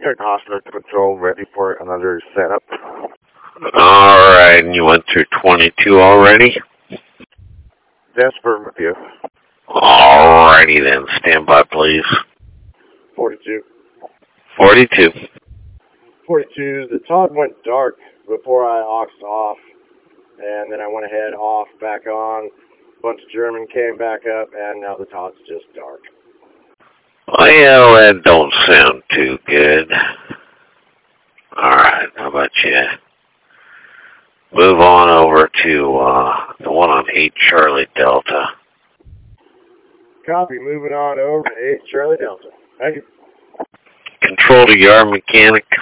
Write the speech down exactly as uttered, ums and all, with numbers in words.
Air Hospital Control, ready for another setup. Alright, and you went through twenty-two already? That's affirmative. Alrighty then, stand by please. forty-two. forty-two. forty-two, the Todd went dark before I auxed off, and then I went ahead, off, back on. A bunch of German came back up, and now the Todd's just dark. Well, that don't sound too good. Alright, how about you move on over to uh, the one on eight Charlie Delta. Copy, moving on over to eight Charlie Delta. Thank you. Control to yard mechanic.